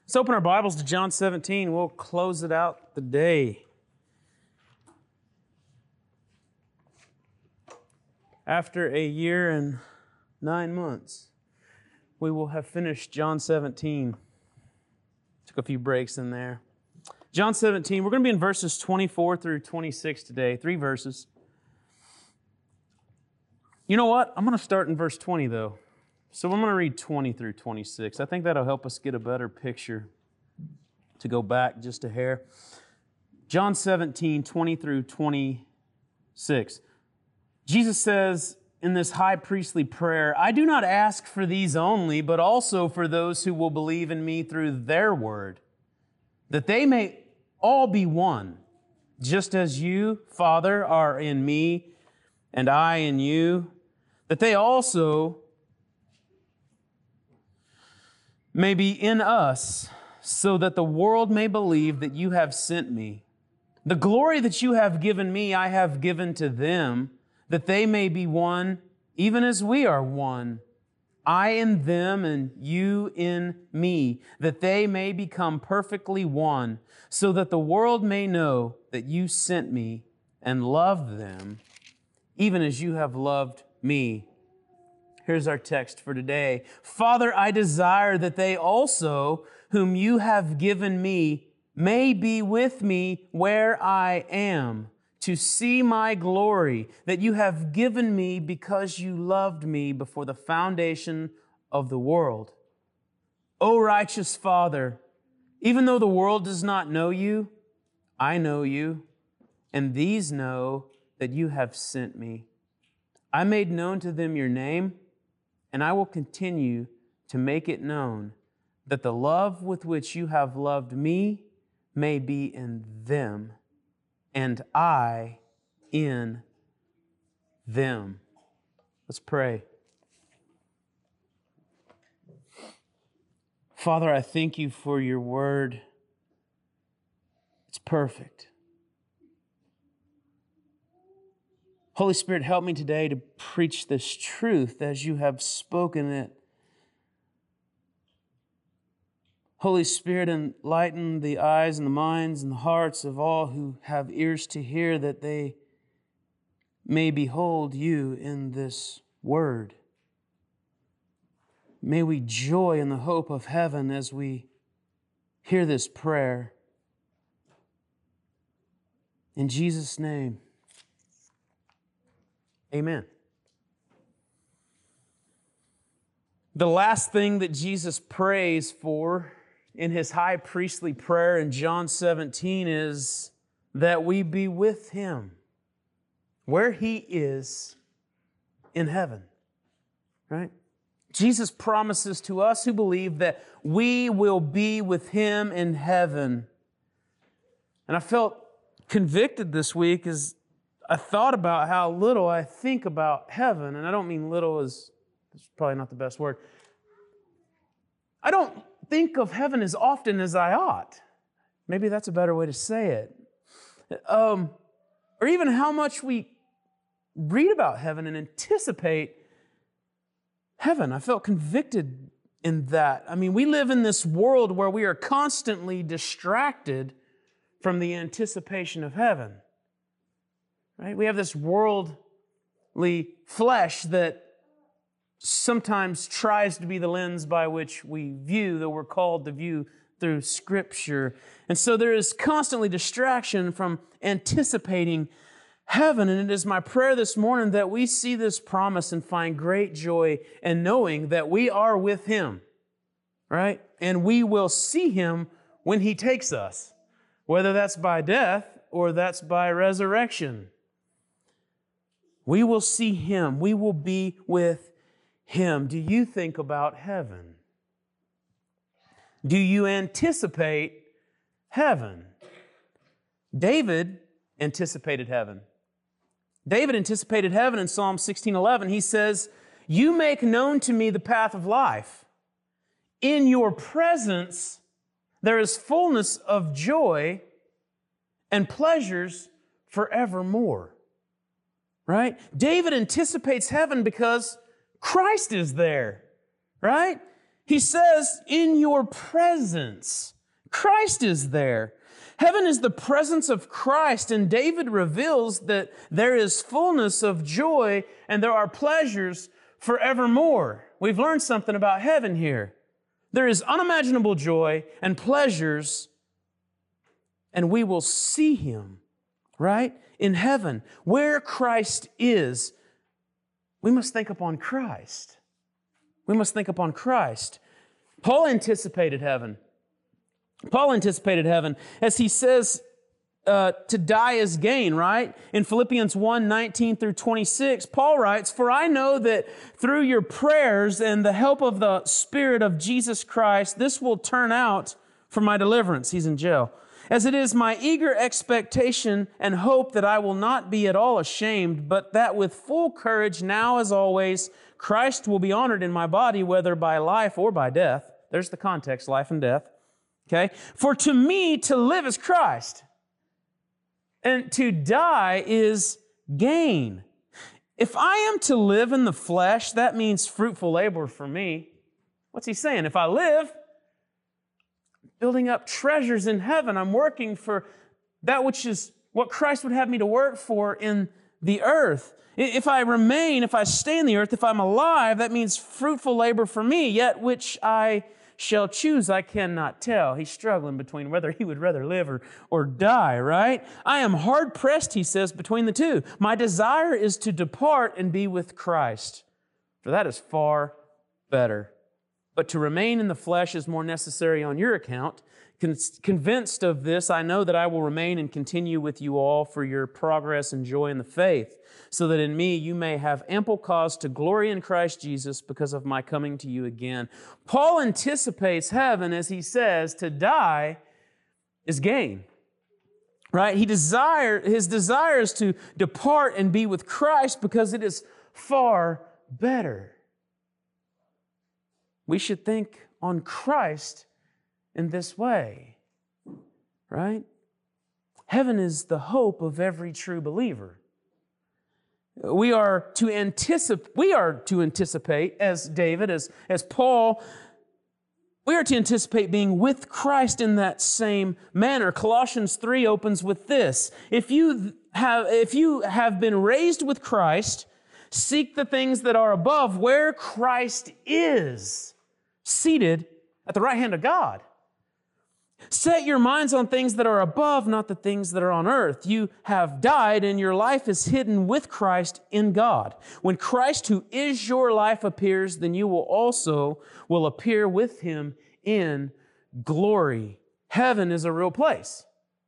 Let's open our Bibles to John 17. We'll close it out the day. After a year and 9 months, we will have finished John 17. Took a few breaks in there. John 17, we're going to be in verses 24 through 26 today, 3 verses. You know what? I'm going to start in verse 20 though. So I'm going to read 20 through 26. I think that'll help us get a better picture. To go back just a hair. John 17, 20 through 26. Jesus says in this high priestly prayer, I do not ask for these only, but also for those who will believe in me through their word, that they may all be one, just as you, Father, are in me and I in you, that they also may be in us, so that the world may believe that you have sent me. The glory that you have given me, I have given to them, that they may be one, even as we are one. I in them and you in me, that they may become perfectly one, so that the world may know that you sent me and loved them, even as you have loved me. Here's our text for today. Father, I desire that they also, whom you have given me, may be with me where I am, to see my glory that you have given me because you loved me before the foundation of the world. O righteous Father, even though the world does not know you, I know you, and these know that you have sent me. I made known to them your name, and I will continue to make it known, that the love with which you have loved me may be in them, and I in them. Let's pray. Father, I thank you for your word. It's perfect. Holy Spirit, help me today to preach this truth as you have spoken it. Holy Spirit, enlighten the eyes and the minds and the hearts of all who have ears to hear, that they may behold you in this word. May we joy in the hope of heaven as we hear this prayer. In Jesus' name, amen. The last thing that Jesus prays for in his high priestly prayer in John 17 is that we be with him where he is in heaven, right? Jesus promises to us who believe that we will be with him in heaven. And I felt convicted this week as I thought about how little I think about heaven, and I don't mean little as, it's probably not the best word. I don't think of heaven as often as I ought. Maybe that's a better way to say it. Or even how much we read about heaven and anticipate heaven. I felt convicted in that. I mean, we live in this world where we are constantly distracted from the anticipation of heaven. Right? We have this worldly flesh that sometimes tries to be the lens by which we view, though we're called to view through Scripture. And so there is constantly distraction from anticipating heaven. And it is my prayer this morning that we see this promise and find great joy in knowing that we are with him, right? And we will see him when he takes us, whether that's by death or that's by resurrection. We will see him. We will be with him. Do you think about heaven? Do you anticipate heaven? David anticipated heaven. David anticipated heaven in Psalm 16:11. He says, you make known to me the path of life. In your presence there is fullness of joy and pleasures forevermore. Right? David anticipates heaven because Christ is there, right? He says, in your presence, Christ is there. Heaven is the presence of Christ, and David reveals that there is fullness of joy and there are pleasures forevermore. We've learned something about heaven here. There is unimaginable joy and pleasures, and we will see Him, right? In heaven, where Christ is, we must think upon Christ. We must think upon Christ. Paul anticipated heaven. Paul anticipated heaven as he says to die is gain, right? In Philippians 1:19 through 26, Paul writes, "For I know that through your prayers and the help of the Spirit of Jesus Christ, this will turn out for my deliverance." He's in jail. "As it is my eager expectation and hope that I will not be at all ashamed, but that with full courage now as always, Christ will be honored in my body, whether by life or by death." There's the context, life and death. Okay? "For to me to live is Christ, and to die is gain. If I am to live in the flesh, that means fruitful labor for me." What's he saying? If I live, building up treasures in heaven, I'm working for that which is what Christ would have me to work for in the earth. If I remain, if I stay in the earth, if I'm alive, that means fruitful labor for me, yet which I shall choose, I cannot tell. He's struggling between whether he would rather live or die, right? "I am hard pressed," he says, "between the two. My desire is to depart and be with Christ, for that is far better. But to remain in the flesh is more necessary on your account. Convinced of this, I know that I will remain and continue with you all for your progress and joy in the faith, so that in me you may have ample cause to glory in Christ Jesus because of my coming to you again." Paul anticipates heaven as he says, to die is gain, right? His desire is to depart and be with Christ because it is far better. We should think on Christ in this way, right? Heaven is the hope of every true believer. We are to anticipate, as David, as Paul, we are to anticipate being with Christ in that same manner. Colossians 3 opens with this: If you have been raised with Christ, seek the things that are above, where Christ is, seated at the right hand of God. Set your minds on things that are above, not the things that are on earth. You have died, and your life is hidden with Christ in God. When Christ, who is your life, appears, then you will appear with Him in glory. Heaven is a real place.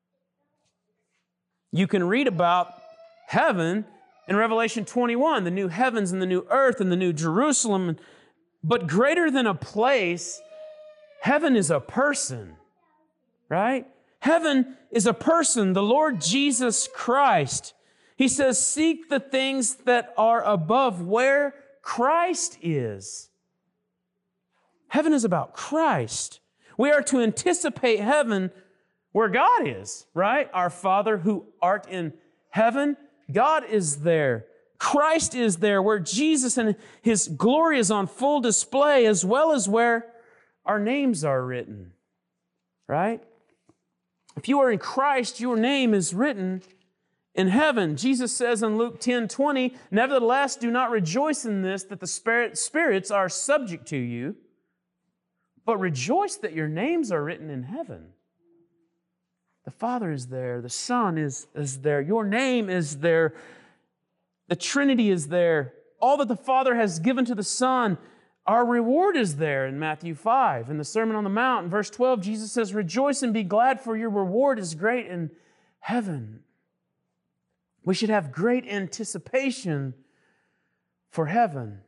You can read about heaven in Revelation 21, the new heavens and the new earth and the new Jerusalem. But greater than a place, heaven is a person. Right? Heaven is a person, the Lord Jesus Christ. He says, seek the things that are above where Christ is. Heaven is about Christ. We are to anticipate heaven where God is, right? Our Father who art in heaven, God is there. Christ is there, where Jesus and His glory is on full display, as well as where our names are written, right? If you are in Christ, your name is written in heaven. Jesus says in Luke 10:20, "Nevertheless, do not rejoice in this, that the spirits are subject to you, but rejoice that your names are written in heaven." The Father is there. The Son is there. Your name is there. The Trinity is there. All that the Father has given to the Son, our reward is there in Matthew 5. In the Sermon on the Mount, in verse 12, Jesus says, "Rejoice and be glad, for your reward is great in heaven." We should have great anticipation for heaven.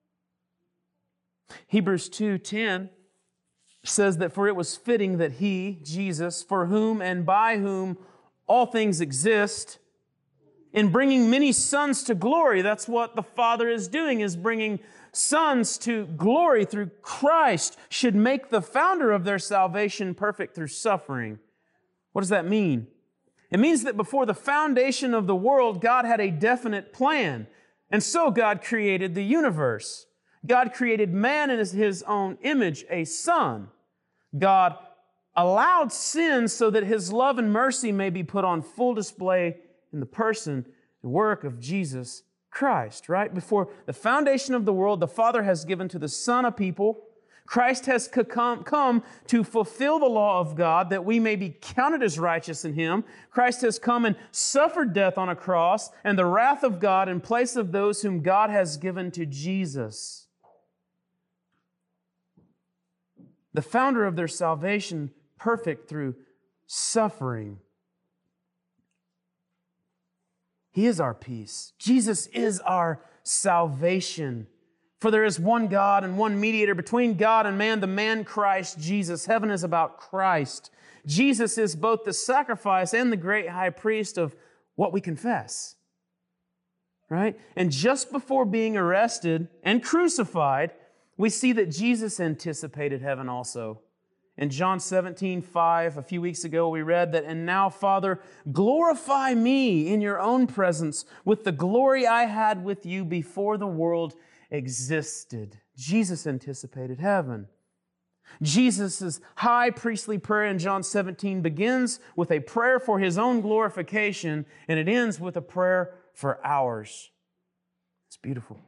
Hebrews 2:10 says that, "For it was fitting that He, Jesus, for whom and by whom all things exist, in bringing many sons to glory," that's what the Father is doing, is bringing sons to glory through Christ, "should make the founder of their salvation perfect through suffering." What does that mean? It means that before the foundation of the world, God had a definite plan. And so God created the universe. God created man in His own image, a son. God allowed sin so that His love and mercy may be put on full display in the person and work of Jesus Christ, right? Before the foundation of the world, the Father has given to the Son a people. Christ has come to fulfill the law of God that we may be counted as righteous in Him. Christ has come and suffered death on a cross and the wrath of God in place of those whom God has given to Jesus. The founder of their salvation, perfect through suffering. He is our peace. Jesus is our salvation. For there is one God and one mediator between God and man, the man Christ Jesus. Heaven is about Christ. Jesus is both the sacrifice and the great high priest of what we confess. Right? And just before being arrested and crucified, we see that Jesus anticipated heaven also. In John 17:5, a few weeks ago, we read that, "And now, Father, glorify me in your own presence with the glory I had with you before the world existed." Jesus anticipated heaven. Jesus' high priestly prayer in John 17 begins with a prayer for His own glorification, and it ends with a prayer for ours. It's beautiful.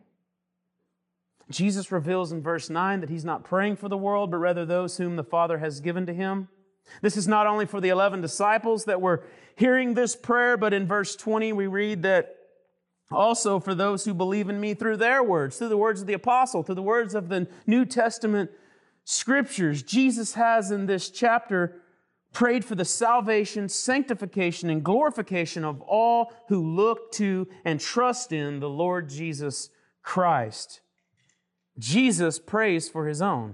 Jesus reveals in verse 9 that He's not praying for the world, but rather those whom the Father has given to Him. This is not only for the 11 disciples that were hearing this prayer, but in verse 20 we read that also for those who believe in me through their words, through the words of the apostle, through the words of the New Testament Scriptures. Jesus has in this chapter prayed for the salvation, sanctification, and glorification of all who look to and trust in the Lord Jesus Christ. Jesus prays for His own,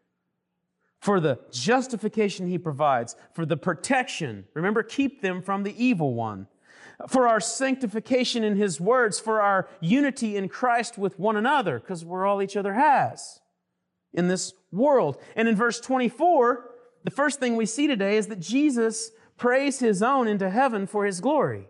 for the justification He provides, for the protection. Remember, keep them from the evil one. For our sanctification in His words, for our unity in Christ with one another, because we're all each other has in this world. And in verse 24, the first thing we see today is that Jesus prays His own into heaven for His glory.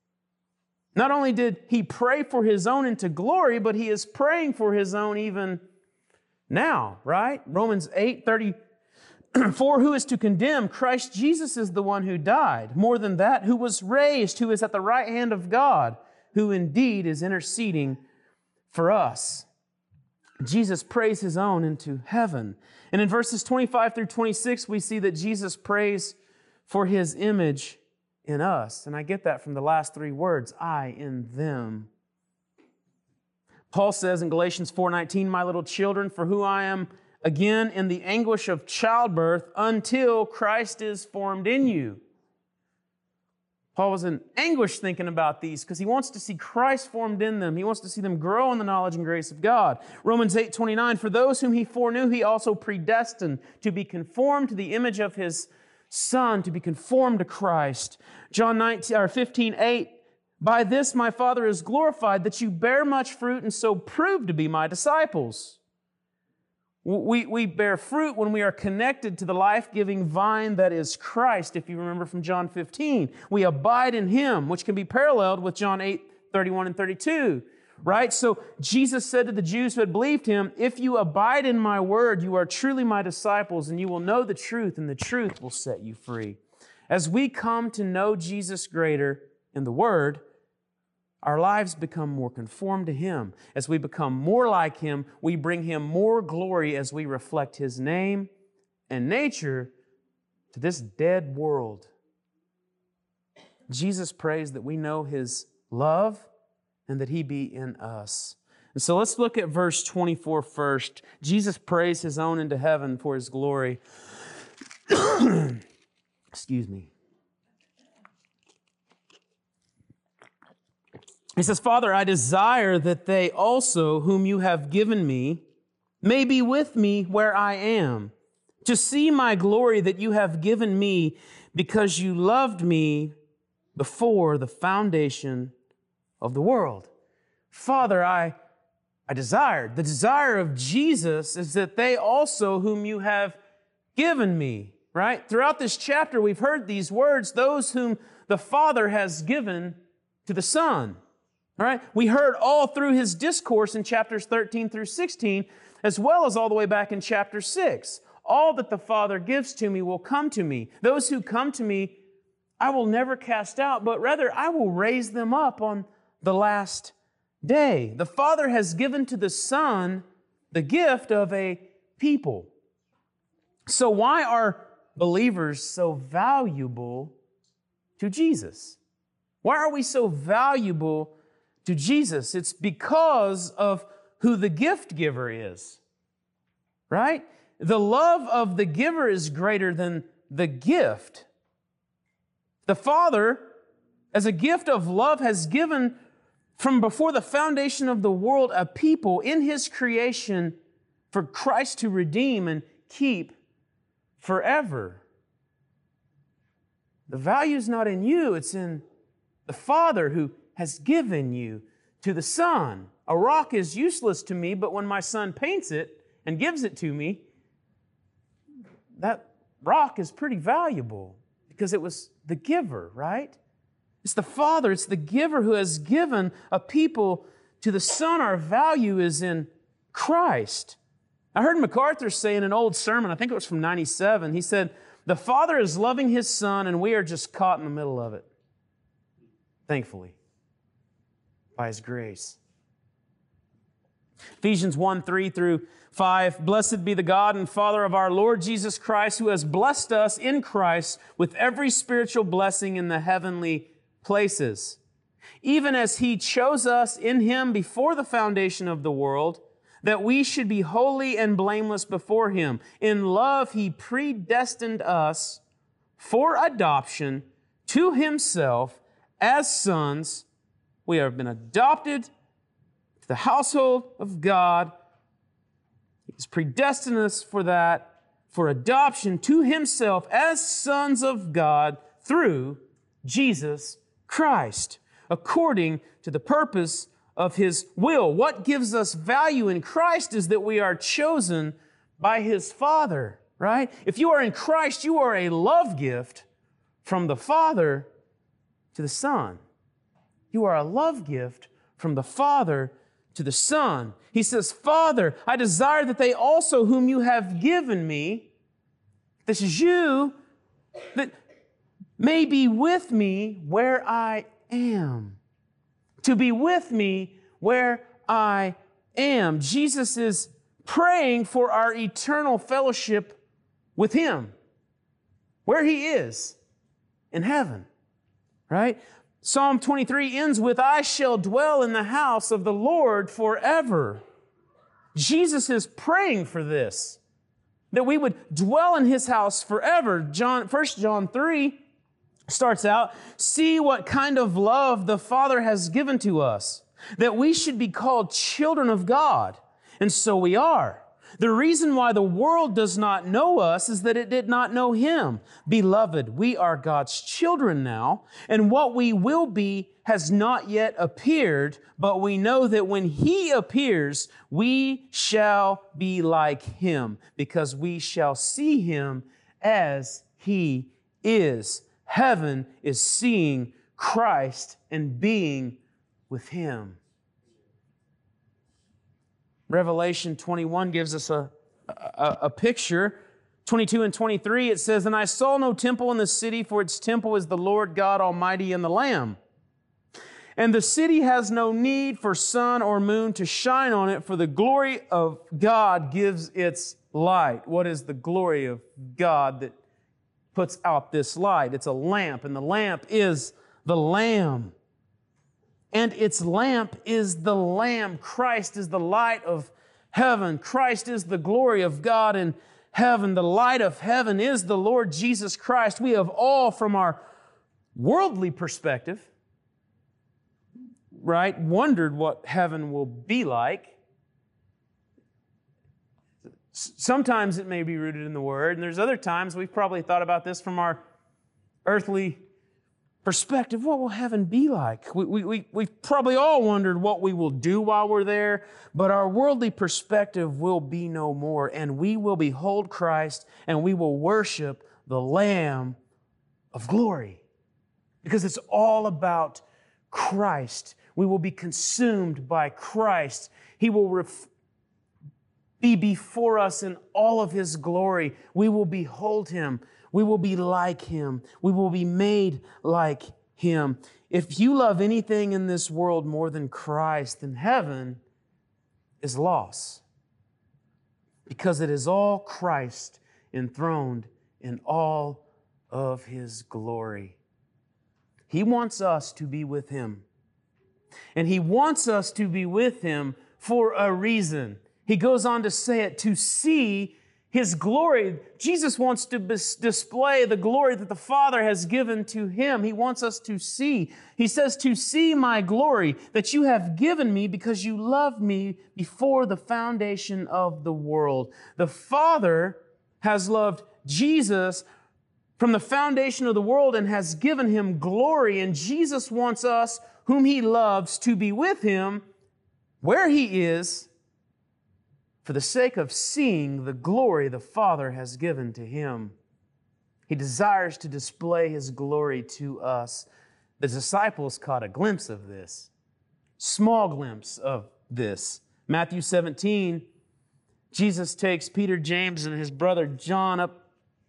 Not only did He pray for His own into glory, but He is praying for His own even now, right? Romans 8:30. For who is to condemn? Christ Jesus is the one who died. More than that, who was raised, who is at the right hand of God, who indeed is interceding for us. Jesus prays His own into heaven. And in verses 25 through 26, we see that Jesus prays for His image in us. And I get that from the last three words, I in them. Paul says in Galatians 4:19, "My little children, for who I am again in the anguish of childbirth until Christ is formed in you." Paul was in anguish thinking about these because he wants to see Christ formed in them. He wants to see them grow in the knowledge and grace of God. Romans 8:29, "For those whom He foreknew, He also predestined to be conformed to the image of His Son, to be conformed to Christ." John 15:8, "By this my Father is glorified, that you bear much fruit and so prove to be my disciples." We bear fruit when we are connected to the life-giving vine that is Christ, if you remember from John 15. We abide in Him, which can be paralleled with John 8:31 and 32, right? So Jesus said to the Jews who had believed Him, "If you abide in my word, you are truly my disciples, and you will know the truth, and the truth will set you free." As we come to know Jesus greater in the Word, our lives become more conformed to Him. As we become more like Him, we bring Him more glory as we reflect His name and nature to this dead world. Jesus prays that we know His love and that He be in us. And so let's look at verse 24 first. Jesus prays His own into heaven for His glory. Excuse me. He says, "Father, I desire that they also, whom you have given me, may be with me where I am, to see my glory that you have given me because you loved me before the foundation of the world." Father, I desired. The desire of Jesus is that they also, whom you have given me, right? Throughout this chapter, we've heard these words, those whom the Father has given to the Son. All right? We heard all through his discourse in chapters 13 through 16, as well as all the way back in chapter 6. All that the Father gives to me will come to me. Those who come to me, I will never cast out, but rather I will raise them up on the last day. The Father has given to the Son the gift of a people. So why are believers so valuable to Jesus? Why are we so valuable to Jesus? It's because of who the gift giver is, right? The love of the giver is greater than the gift. The Father, as a gift of love, has given from before the foundation of the world a people in His creation for Christ to redeem and keep forever. The value is not in you, it's in the Father who has given you to the Son. A rock is useless to me, but when my son paints it and gives it to me, that rock is pretty valuable because it was the giver, right? It's the Father, it's the giver who has given a people to the Son. Our value is in Christ. I heard MacArthur say in an old sermon, I think it was from 97, he said, the Father is loving His Son and we are just caught in the middle of it. Thankfully, by His grace. Ephesians 1:3-5, Blessed be the God and Father of our Lord Jesus Christ, who has blessed us in Christ with every spiritual blessing in the heavenly places, even as He chose us in Him before the foundation of the world, that we should be holy and blameless before Him. In love, He predestined us for adoption to Himself as sons. We have been adopted to the household of God. He's predestined us for that, for adoption to Himself as sons of God through Jesus Christ, according to the purpose of His will. What gives us value in Christ is that we are chosen by His Father, right? If you are in Christ, you are a love gift from the Father to the Son. You are a love gift from the Father to the Son. He says, Father, I desire that they also whom you have given me, this is you, that may be with me where I am. To be with me where I am. Jesus is praying for our eternal fellowship with Him, where He is, in heaven, right? Psalm 23 ends with, I shall dwell in the house of the Lord forever. Jesus is praying for this, that we would dwell in His house forever. 1 John 3 starts out, see what kind of love the Father has given to us, that we should be called children of God. And so we are. The reason why the world does not know us is that it did not know Him. Beloved, we are God's children now, and what we will be has not yet appeared, but we know that when He appears, we shall be like Him, because we shall see Him as He is. Heaven is seeing Christ and being with Him. Revelation 21 gives us a picture. 22 and 23, it says, And I saw no temple in the city, for its temple is the Lord God Almighty and the Lamb. And the city has no need for sun or moon to shine on it, for the glory of God gives its light. What is the glory of God that puts out this light? It's a lamp, and the lamp is the Lamb. And its lamp is the Lamb. Christ is the light of heaven. Christ is the glory of God in heaven. The light of heaven is the Lord Jesus Christ. We have all, from our worldly perspective, right, wondered what heaven will be like. Sometimes it may be rooted in the Word, and there's other times we've probably thought about this from our earthly perspective. What will heaven be like? We've probably all wondered what we will do while we're there, but our worldly perspective will be no more, and we will behold Christ, and we will worship the Lamb of glory, because it's all about Christ. We will be consumed by Christ. He will be before us in all of His glory. We will behold Him. We will be like Him. We will be made like Him. If you love anything in this world more than Christ, then heaven is loss, because it is all Christ enthroned in all of His glory. He wants us to be with Him. And He wants us to be with Him for a reason. He goes on to say it, to see His glory. Jesus wants to display the glory that the Father has given to Him. He wants us to see. He says, to see my glory that you have given me because you loved me before the foundation of the world. The Father has loved Jesus from the foundation of the world and has given Him glory. And Jesus wants us, whom He loves, to be with Him where He is, for the sake of seeing the glory the Father has given to Him. He desires to display His glory to us. The disciples caught a glimpse of this, small glimpse of this. Matthew 17, Jesus takes Peter, James, and his brother John up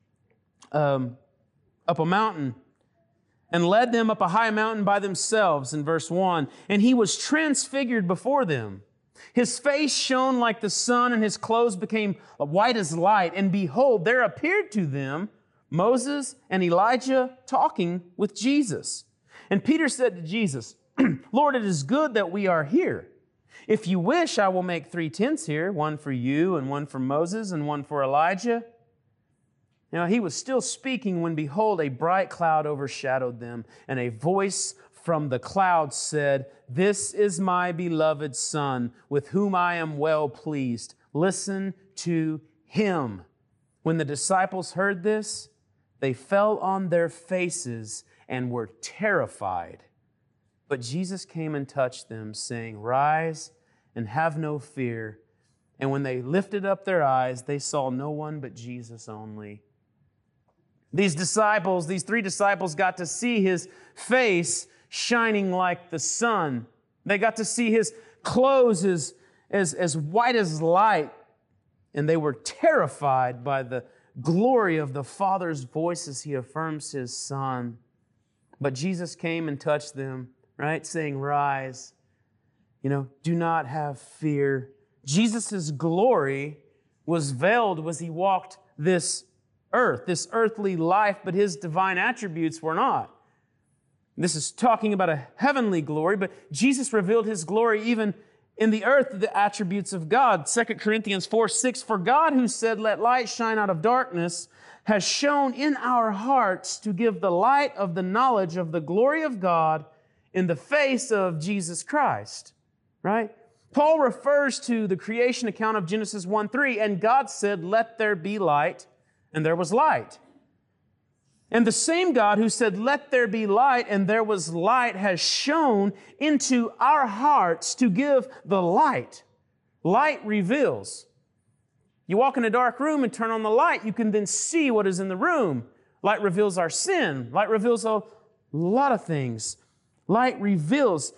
a mountain and led them up a high mountain by themselves, in verse 1. And He was transfigured before them. His face shone like the sun, and His clothes became white as light. And behold, there appeared to them Moses and Elijah talking with Jesus. And Peter said to Jesus, Lord, it is good that we are here. If you wish, I will make 3 tents here, one for you, and one for Moses, and one for Elijah. Now he was still speaking when, behold, a bright cloud overshadowed them, and a voice from the cloud said, This is my beloved Son, with whom I am well pleased. Listen to Him. When the disciples heard this, they fell on their faces and were terrified. But Jesus came and touched them, saying, Rise and have no fear. And when they lifted up their eyes, they saw no one but Jesus only. These 3 disciples got to see His face shining like the sun. They got to see His clothes as white as light. And they were terrified by the glory of the Father's voice as He affirms His Son. But Jesus came and touched them, right? Saying, Rise. Do not have fear. Jesus' glory was veiled as He walked this earth, this earthly life, but His divine attributes were not. This is talking about a heavenly glory, but Jesus revealed His glory even in the earth, the attributes of God. 2 Corinthians 4:6, For God who said, Let light shine out of darkness, has shone in our hearts to give the light of the knowledge of the glory of God in the face of Jesus Christ. Right? Paul refers to the creation account of Genesis 1:3, and God said, Let there be light, and there was light. And the same God who said, Let there be light, and there was light, has shone into our hearts to give the light. Light reveals. You walk in a dark room and turn on the light, you can then see what is in the room. Light reveals our sin. Light reveals a lot of things. Light reveals.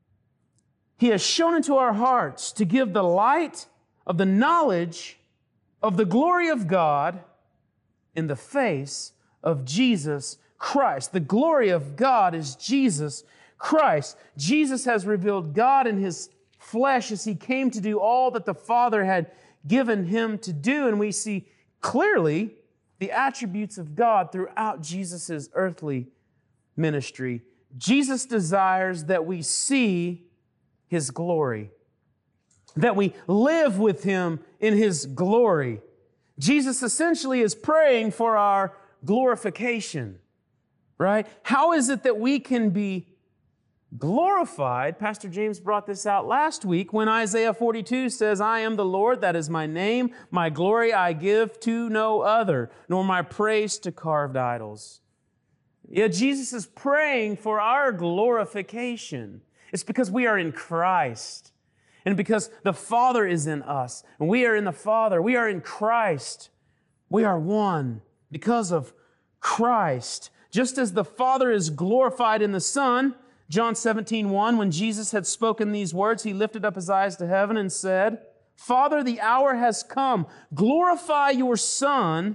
He has shone into our hearts to give the light of the knowledge of the glory of God in the face of Jesus Christ. The glory of God is Jesus Christ. Jesus has revealed God in His flesh as He came to do all that the Father had given Him to do. And we see clearly the attributes of God throughout Jesus' earthly ministry. Jesus desires that we see His glory, that we live with Him in His glory. Jesus essentially is praying for our glorification, right? How is it that we can be glorified? Pastor James brought this out last week when Isaiah 42 says, I am the Lord, that is my name. My glory I give to no other, nor my praise to carved idols. Yeah, Jesus is praying for our glorification. It's because we are in Christ. And because the Father is in us, and we are in the Father, we are in Christ. We are one because of Christ. Just as the Father is glorified in the Son, John 17:1, when Jesus had spoken these words, he lifted up his eyes to heaven and said, Father, the hour has come. Glorify your Son,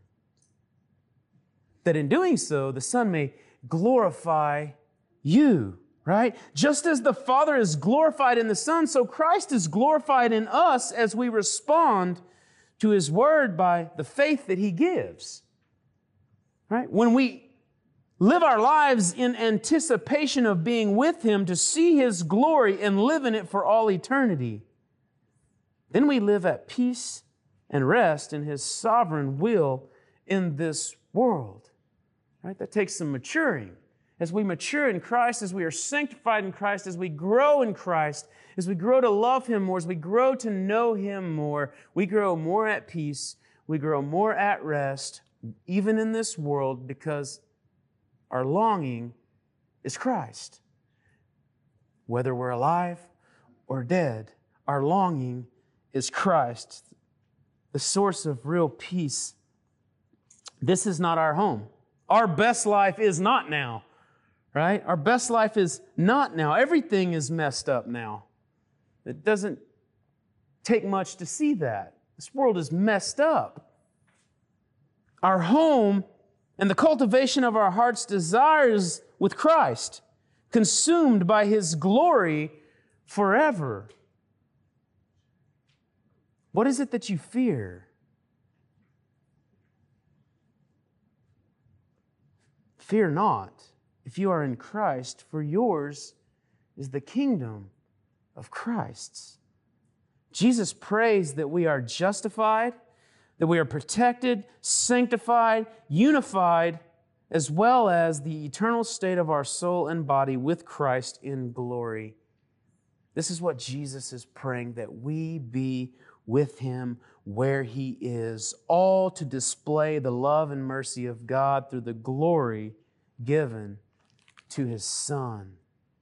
that in doing so, the Son may glorify you, right? Just as the Father is glorified in the Son, so Christ is glorified in us as we respond to His Word by the faith that He gives, right? When we live our lives in anticipation of being with Him to see His glory and live in it for all eternity, then we live at peace and rest in His sovereign will in this world, right? That takes some maturing. As we mature in Christ, as we are sanctified in Christ, as we grow in Christ, as we grow to love Him more, as we grow to know Him more, we grow more at peace, we grow more at rest, even in this world, because our longing is Christ. Whether we're alive or dead, our longing is Christ, the source of real peace. This is not our home. Our best life is not now, right? Our best life is not now. Everything is messed up now. It doesn't take much to see that. This world is messed up. Our home and the cultivation of our heart's desires with Christ, consumed by His glory forever. What is it that you fear? Fear not, if you are in Christ, for yours is the kingdom of Christ's. Jesus prays that we are justified, that we are protected, sanctified, unified, as well as the eternal state of our soul and body with Christ in glory. This is what Jesus is praying, that we be with Him where He is, all to display the love and mercy of God through the glory given to His Son.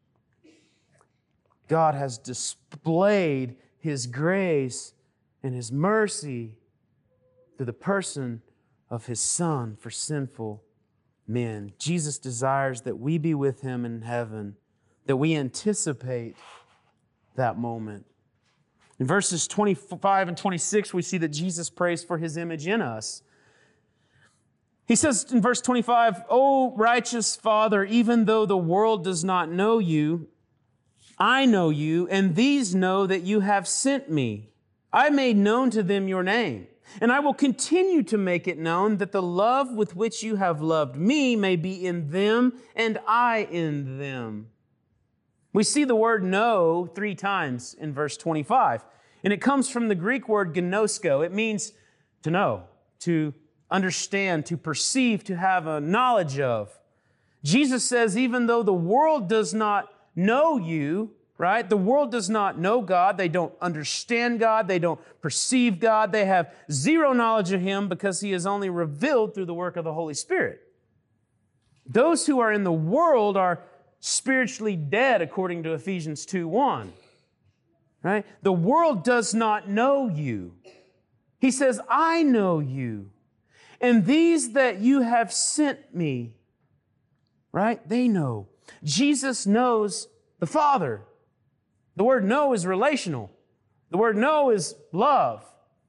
God has displayed His grace and His mercy through the person of His Son for sinful men. Jesus desires that we be with Him in heaven, that we anticipate that moment. In verses 25 and 26, we see that Jesus prays for His image in us. He says in verse 25, O righteous Father, even though the world does not know you, I know you, and these know that you have sent me. I made known to them your name, and I will continue to make it known, that the love with which you have loved me may be in them and I in them. We see the word know 3 times in verse 25, and it comes from the Greek word gnosko. It means to know, to understand, to perceive, to have a knowledge of. Jesus says, even though the world does not know you, right? The world does not know God. They don't understand God. They don't perceive God. They have zero knowledge of Him because He is only revealed through the work of the Holy Spirit. Those who are in the world are spiritually dead, according to Ephesians 2:1. Right? The world does not know you. He says, I know you. And these that you have sent me, right? They know. Jesus knows the Father. The word know is relational. The word know is love.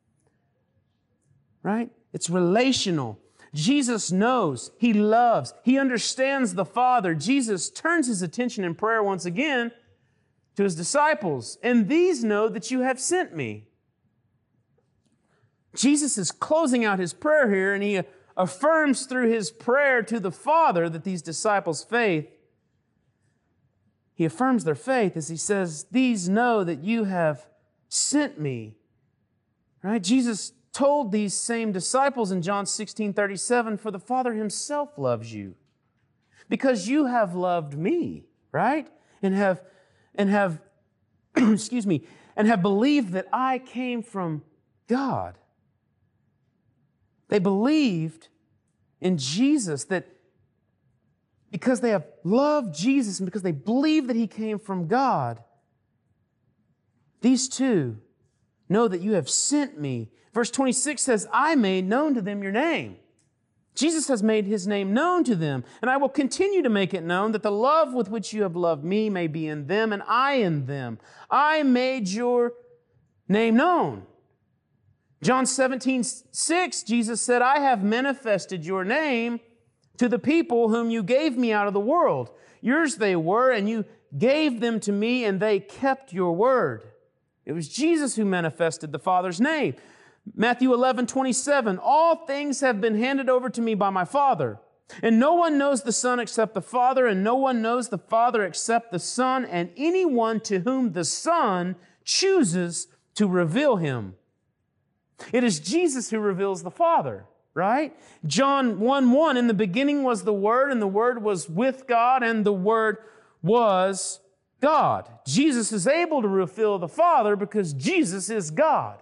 Right? It's relational. Jesus knows. He loves. He understands the Father. Jesus turns His attention in prayer once again to His disciples. And these know that you have sent me. Jesus is closing out His prayer here, and He affirms through His prayer to the Father that these disciples' faith, He affirms their faith as He says, these know that you have sent me. Right? Jesus told these same disciples in John 16:37, for the Father Himself loves you, because you have loved me, right? And have excuse me, and have believed that I came from God. They believed in Jesus, that because they have loved Jesus and because they believe that He came from God, these two know that you have sent me. Verse 26 says, I made known to them your name. Jesus has made his name known to them, and I will continue to make it known that the love with which you have loved me may be in them and I in them. I made your name known. John 17:6, Jesus said, I have manifested your name to the people whom you gave me out of the world. Yours they were, and you gave them to me, and they kept your word. It was Jesus who manifested the Father's name. Matthew 11:27, all things have been handed over to me by my Father. And no one knows the Son except the Father, and no one knows the Father except the Son, and anyone to whom the Son chooses to reveal him. It is Jesus who reveals the Father, right? John 1:1, in the beginning was the Word, and the Word was with God, and the Word was God. Jesus is able to reveal the Father because Jesus is God.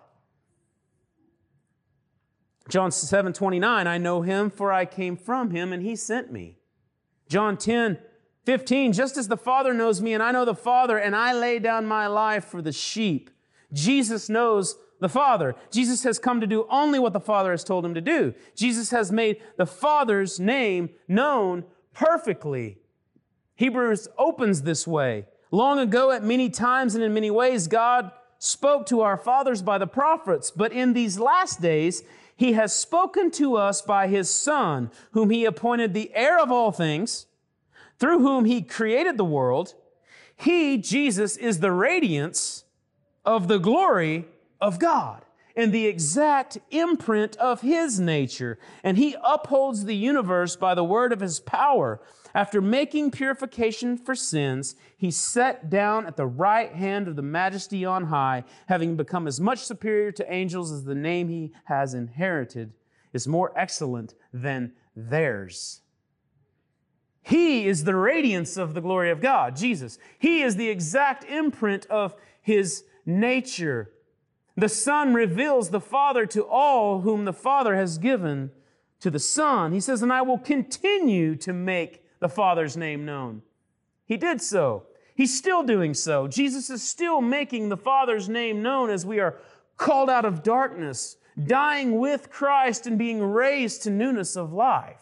John 7:29, I know him, for I came from him, and he sent me. John 10:15, just as the Father knows me, and I know the Father, and I lay down my life for the sheep. Jesus knows the Father. Jesus has come to do only what the Father has told him to do. Jesus has made the Father's name known perfectly. Hebrews opens this way. Long ago, at many times and in many ways, God spoke to our fathers by the prophets, but in these last days, He has spoken to us by His Son, whom He appointed the heir of all things, through whom He created the world. He, Jesus, is the radiance of the glory of God and the exact imprint of His nature. And He upholds the universe by the word of His power. After making purification for sins, He sat down at the right hand of the Majesty on high, having become as much superior to angels as the name He has inherited is more excellent than theirs. He is the radiance of the glory of God, Jesus. He is the exact imprint of His nature. The Son reveals the Father to all whom the Father has given to the Son. He says, and I will continue to make the Father's name known. He did so. He's still doing so. Jesus is still making the Father's name known as we are called out of darkness, dying with Christ and being raised to newness of life.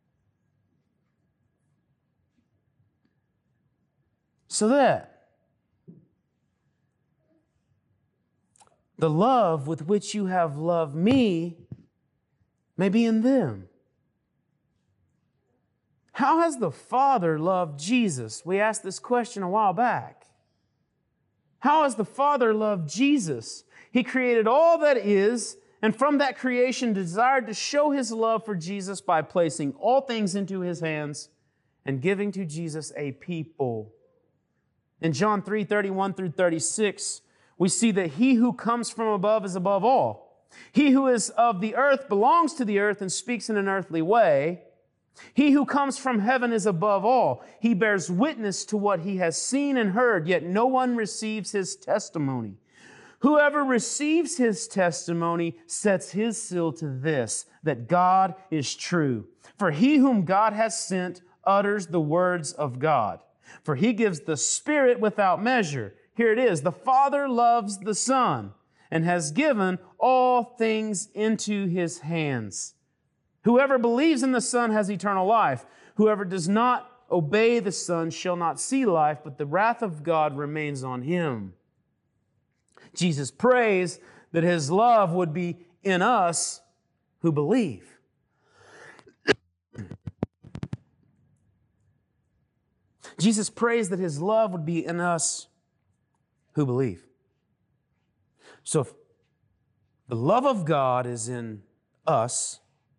So that the love with which you have loved me may be in them. How has the Father loved Jesus? We asked this question a while back. How has the Father loved Jesus? He created all that is, and from that creation desired to show His love for Jesus by placing all things into His hands and giving to Jesus a people. In John 3:31 through 36, we see that He who comes from above is above all. He who is of the earth belongs to the earth and speaks in an earthly way. He who comes from heaven is above all. He bears witness to what he has seen and heard, yet no one receives his testimony. Whoever receives his testimony sets his seal to this, that God is true. For he whom God has sent utters the words of God. For He gives the Spirit without measure. Here it is. The Father loves the Son and has given all things into His hands. Whoever believes in the Son has eternal life. Whoever does not obey the Son shall not see life, but the wrath of God remains on him. Jesus prays that His love would be in us who believe. Jesus prays that His love would be in us who believe. So if the love of God is in us,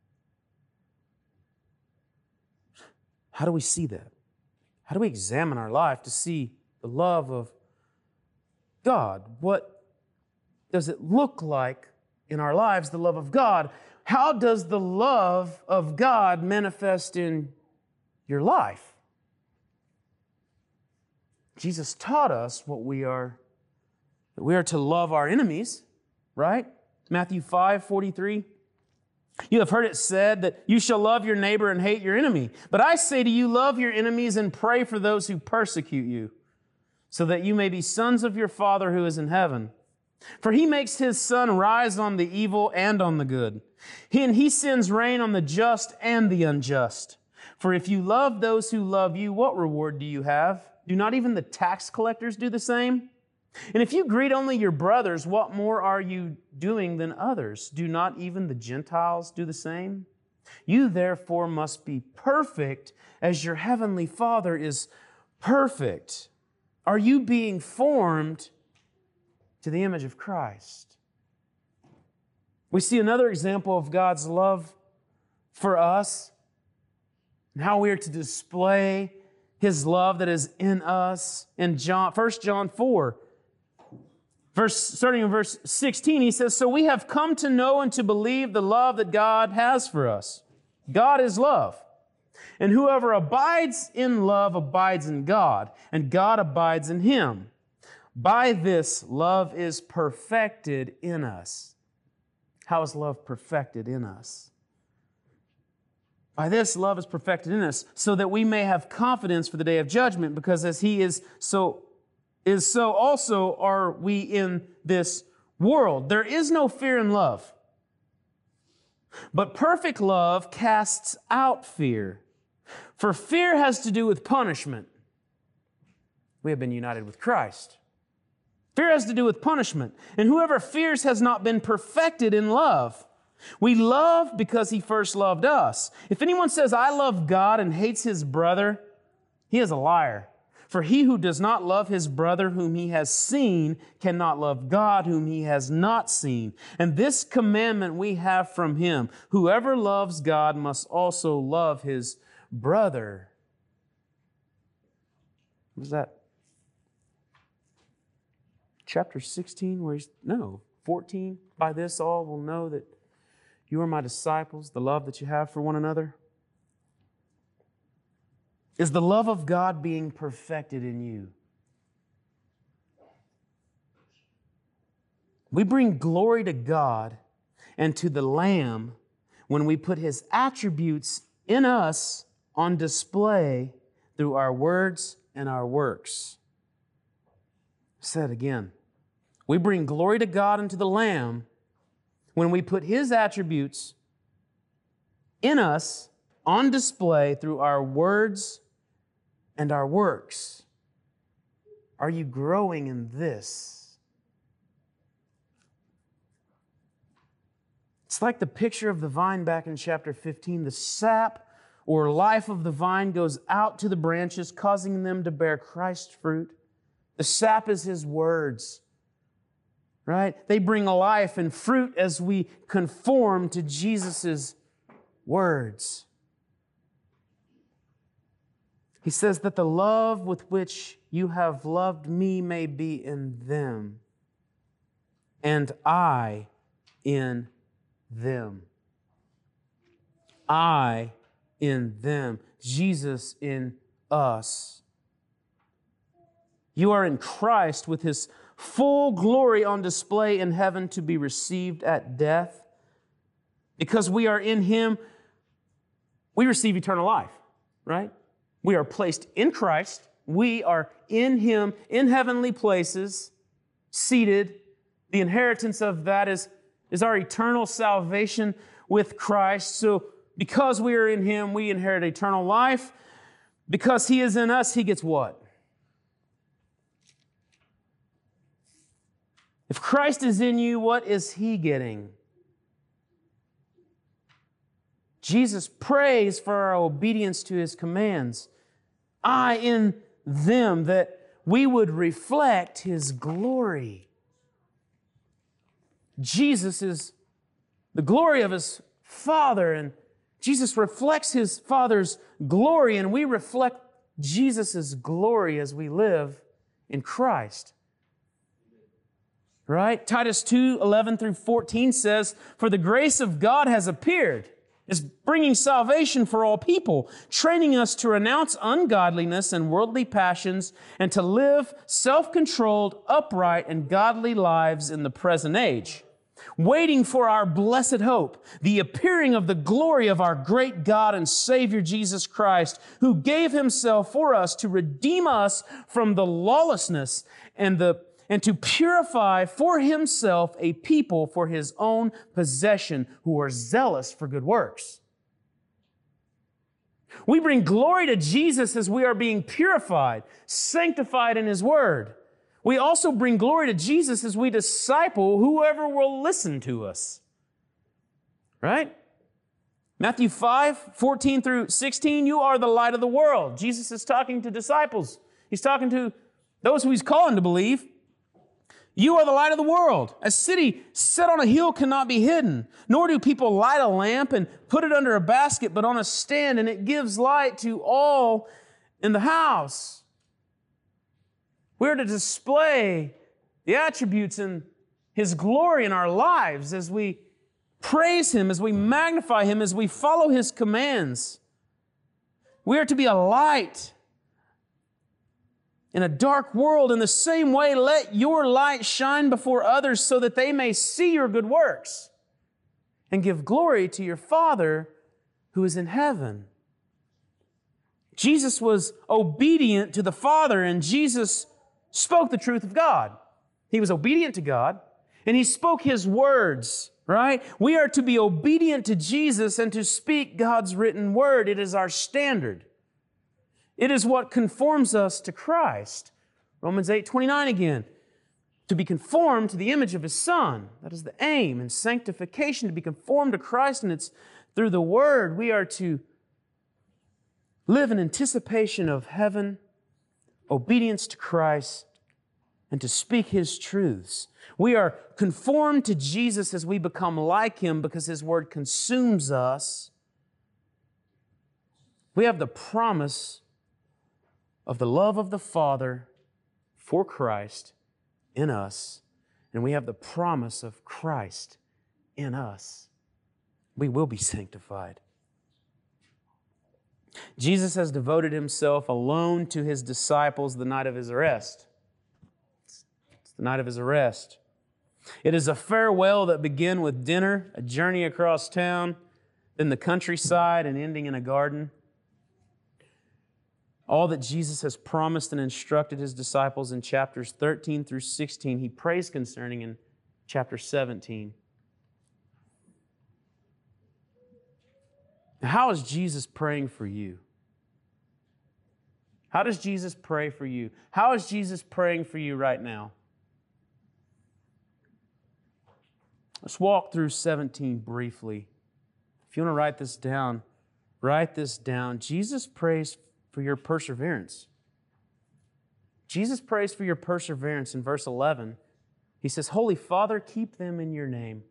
how do we see that? How do we examine our life to see the love of God? What does it look like in our lives, the love of God? How does the love of God manifest in your life? Jesus taught us that we are to love our enemies, right? Matthew 5:43. You have heard it said that you shall love your neighbor and hate your enemy. But I say to you, love your enemies and pray for those who persecute you, so that you may be sons of your Father who is in heaven. For he makes his sun rise on the evil and on the good. And he sends rain on the just and the unjust. For if you love those who love you, what reward do you have? Do not even the tax collectors do the same? And if you greet only your brothers, what more are you doing than others? Do not even the Gentiles do the same? You therefore must be perfect as your heavenly Father is perfect. Are you being formed to the image of Christ? We see another example of God's love for us and how we are to display His love that is in us. In 1 John 4, starting in verse 16, he says, "So we have come to know and to believe the love that God has for us. God is love. And whoever abides in love abides in God, and God abides in him. By this, love is perfected in us." How is love perfected in us? By this, love is perfected in us, so that we may have confidence for the day of judgment, because as He is so also are we in this world. There is no fear in love, but perfect love casts out fear. For fear has to do with punishment. We have been united with Christ. Fear has to do with punishment. And whoever fears has not been perfected in love. We love because He first loved us. If anyone says, "I love God," and hates his brother, he is a liar. For he who does not love his brother whom he has seen cannot love God whom he has not seen. And this commandment we have from Him: whoever loves God must also love his brother. What is that? Chapter 16, 14. By this all will know that you are my disciples, the love that you have for one another. Is the love of God being perfected in you? We bring glory to God and to the Lamb when we put His attributes in us on display through our words and our works. Said again, we bring glory to God and to the Lamb when we put His attributes in us on display through our words and our works. Are you growing in this? It's like the picture of the vine back in chapter 15. The sap or life of the vine goes out to the branches, causing them to bear Christ's fruit. The sap is His words, right? They bring life and fruit as we conform to Jesus' words. He says that the love with which you have loved me may be in them, and I in them. I in them. Jesus in us. You are in Christ with His full glory on display in heaven to be received at death. Because we are in Him, we receive eternal life, right? We are placed in Christ. We are in Him, in heavenly places, seated. The inheritance of that is our eternal salvation with Christ. So because we are in Him, we inherit eternal life. Because He is in us, He gets what? If Christ is in you, what is He getting? Jesus prays for our obedience to His commands. I in them, that we would reflect His glory. Jesus is the glory of His Father, and Jesus reflects His Father's glory, and we reflect Jesus' glory as we live in Christ. Right? Titus 2:11 through 14 says, "For the grace of God has appeared, is bringing salvation for all people, training us to renounce ungodliness and worldly passions and to live self-controlled, upright, and godly lives in the present age, waiting for our blessed hope, the appearing of the glory of our great God and Savior Jesus Christ, who gave Himself for us to redeem us from the lawlessness and the and to purify for himself a people for his own possession who are zealous for good works. We bring glory to Jesus as we are being purified, sanctified in his word. We also bring glory to Jesus as we disciple whoever will listen to us. Right? Matthew 5:14 through 16, you are the light of the world. Jesus is talking to disciples. He's talking to those who he's calling to believe. You are the light of the world. A city set on a hill cannot be hidden, nor do people light a lamp and put it under a basket, but on a stand, and it gives light to all in the house. We're to display the attributes and his glory in our lives as we praise him, as we magnify him, as we follow his commands. We are to be a light in a dark world. In the same way, let your light shine before others so that they may see your good works and give glory to your Father who is in heaven. Jesus was obedient to the Father, and Jesus spoke the truth of God. He was obedient to God, and he spoke his words, right? We are to be obedient to Jesus and to speak God's written word. It is our standard. It is what conforms us to Christ. Romans 8:29 again. To be conformed to the image of his Son. That is the aim. And sanctification, to be conformed to Christ, and it's through the word we are to live in anticipation of heaven, obedience to Christ, and to speak his truths. We are conformed to Jesus as we become like him because his word consumes us. We have the promise of the love of the Father for Christ in us, and we have the promise of Christ in us. We will be sanctified. Jesus has devoted himself alone to his disciples the night of his arrest. It's the night of his arrest. It is a farewell that began with dinner, a journey across town, then the countryside, and ending in a garden. All that Jesus has promised and instructed his disciples in chapters 13 through 16, he prays concerning in chapter 17. How is Jesus praying for you? How does Jesus pray for you? How is Jesus praying for you right now? Let's walk through 17 briefly. If you want to write this down, write this down. Jesus prays for your perseverance. Jesus prays for your perseverance in verse 11. He says, Holy Father, keep them in your name.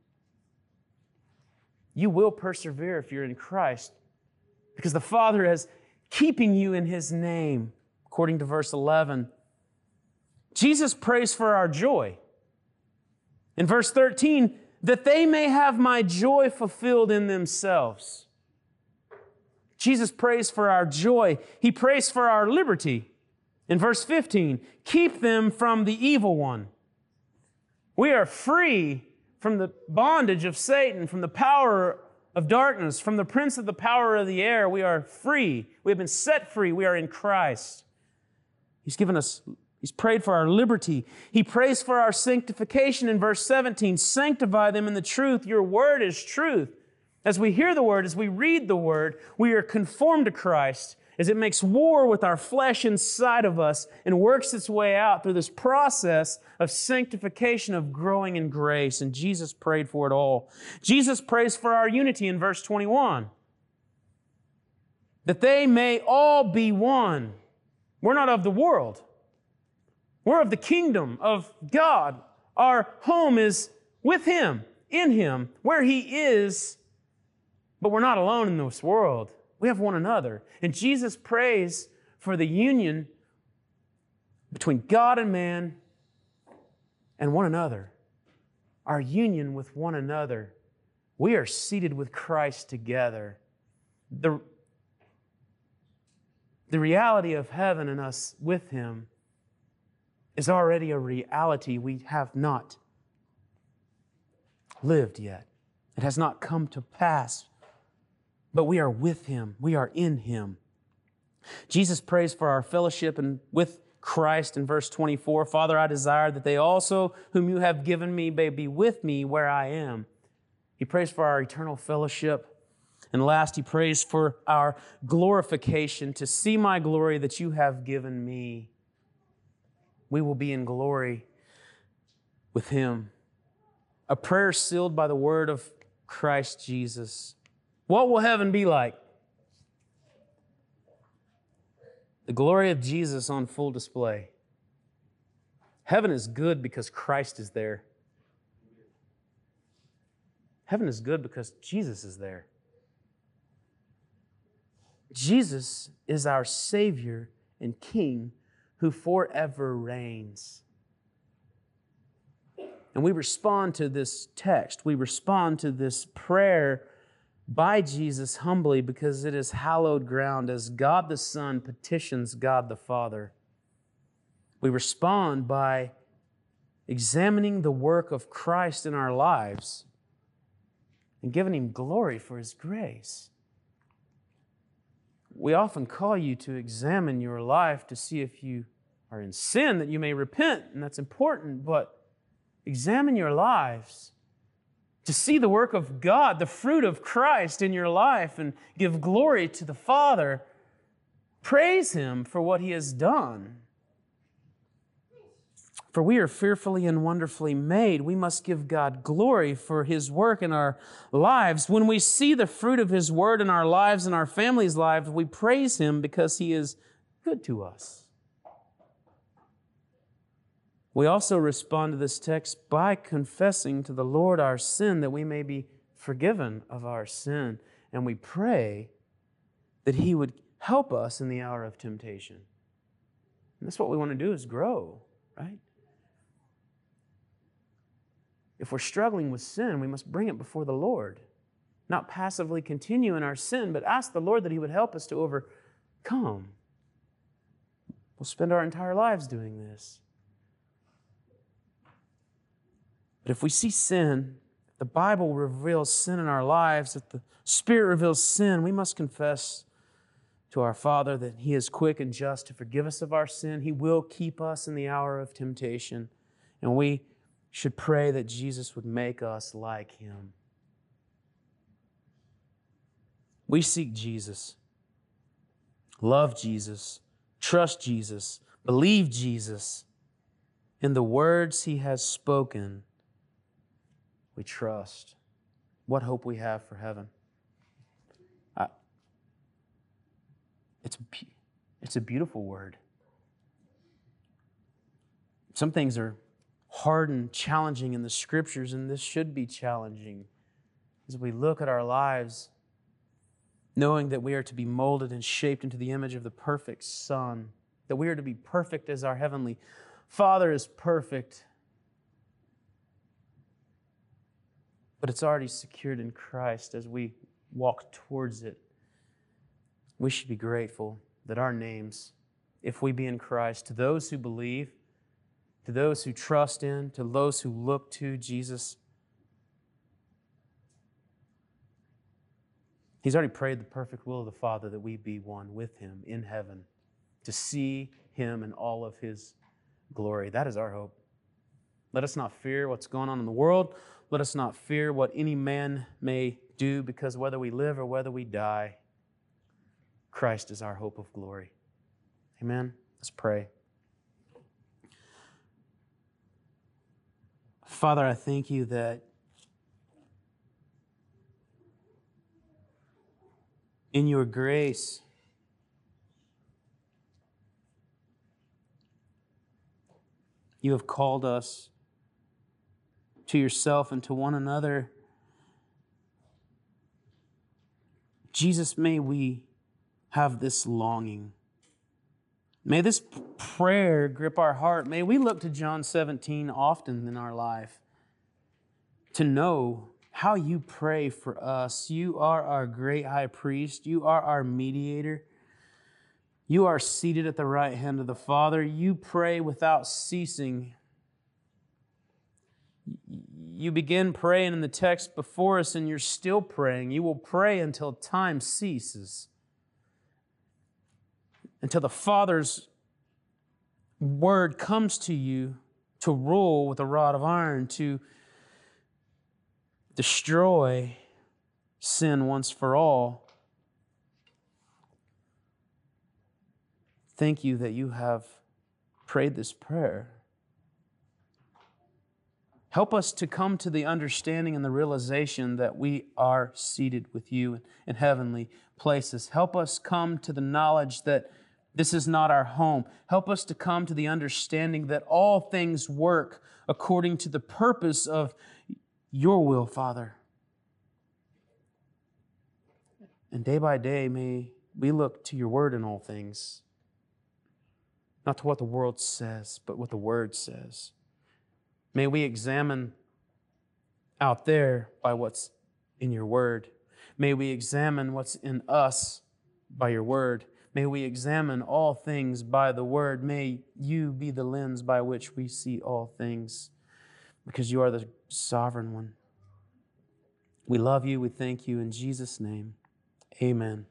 You will persevere if you're in Christ because the Father is keeping you in his name, according to verse 11. Jesus prays for our joy. In verse 13, that they may have my joy fulfilled in themselves. Jesus prays for our joy. He prays for our liberty. In verse 15, keep them from the evil one. We are free from the bondage of Satan, from the power of darkness, from the prince of the power of the air. We are free. We have been set free. We are in Christ. He's prayed for our liberty. He prays for our sanctification in verse 17. Sanctify them in the truth. Your word is truth. As we hear the word, as we read the word, we are conformed to Christ as it makes war with our flesh inside of us and works its way out through this process of sanctification, of growing in grace. And Jesus prayed for it all. Jesus prays for our unity in verse 21. That they may all be one. We're not of the world. We're of the kingdom of God. Our home is with him, in him, where he is. But we're not alone in this world. We have one another. And Jesus prays for the union between God and man and one another. Our union with one another. We are seated with Christ together. The reality of heaven and us with him is already a reality we have not lived yet. It has not come to pass. But we are with him. We are in him. Jesus prays for our fellowship and with Christ in verse 24. Father, I desire that they also whom you have given me may be with me where I am. He prays for our eternal fellowship. And last, he prays for our glorification, to see my glory that you have given me. We will be in glory with him. A prayer sealed by the word of Christ Jesus. What will heaven be like? The glory of Jesus on full display. Heaven is good because Christ is there. Heaven is good because Jesus is there. Jesus is our Savior and King who forever reigns. And we respond to this text. We respond to this prayer by Jesus humbly because it is hallowed ground as God the Son petitions God the Father. We respond by examining the work of Christ in our lives and giving Him glory for His grace. We often call you to examine your life to see if you are in sin, that you may repent, and that's important, but examine your lives to see the work of God, the fruit of Christ in your life, and give glory to the Father. Praise Him for what He has done. For we are fearfully and wonderfully made. We must give God glory for His work in our lives. When we see the fruit of His word in our lives and our families' lives, we praise Him because He is good to us. We also respond to this text by confessing to the Lord our sin, that we may be forgiven of our sin. And we pray that He would help us in the hour of temptation. And that's what we want to do, is grow, right? If we're struggling with sin, we must bring it before the Lord. Not passively continue in our sin, but ask the Lord that He would help us to overcome. We'll spend our entire lives doing this. But if we see sin, if the Bible reveals sin in our lives, if the Spirit reveals sin, we must confess to our Father that He is quick and just to forgive us of our sin. He will keep us in the hour of temptation. And we should pray that Jesus would make us like Him. We seek Jesus, love Jesus, trust Jesus, believe Jesus. In the words He has spoken, we trust. What hope we have for heaven. It's a beautiful word. Some things are hard and challenging in the Scriptures, and this should be challenging as we look at our lives, knowing that we are to be molded and shaped into the image of the perfect Son, that we are to be perfect as our Heavenly Father is perfect. But it's already secured in Christ as we walk towards it. We should be grateful that our names, if we be in Christ, to those who believe, to those who trust in, to those who look to Jesus, He's already prayed the perfect will of the Father that we be one with Him in heaven, to see Him in all of His glory. That is our hope. Let us not fear what's going on in the world. Let us not fear what any man may do, because whether we live or whether we die, Christ is our hope of glory. Amen. Let's pray. Father, I thank You that in Your grace, You have called us to Yourself and to one another. Jesus, may we have this longing. May this prayer grip our heart. May we look to John 17 often in our life to know how You pray for us. You are our great high priest. You are our mediator. You are seated at the right hand of the Father. You pray without ceasing. You begin praying in the text before us, and You're still praying. You will pray until time ceases, until the Father's word comes to you to rule with a rod of iron, to destroy sin once for all. Thank you that you have prayed this prayer. Help us to come to the understanding and the realization that we are seated with you in heavenly places. Help us come to the knowledge that this is not our home. Help us to come to the understanding that all things work according to the purpose of your will, Father. And day by day, may we look to your word in all things. Not to what the world says, but what the word says. May we examine out there by what's in your word. May we examine what's in us by your word. May we examine all things by the word. May you be the lens by which we see all things, because you are the sovereign one. We love you. We thank you. In Jesus' name, amen.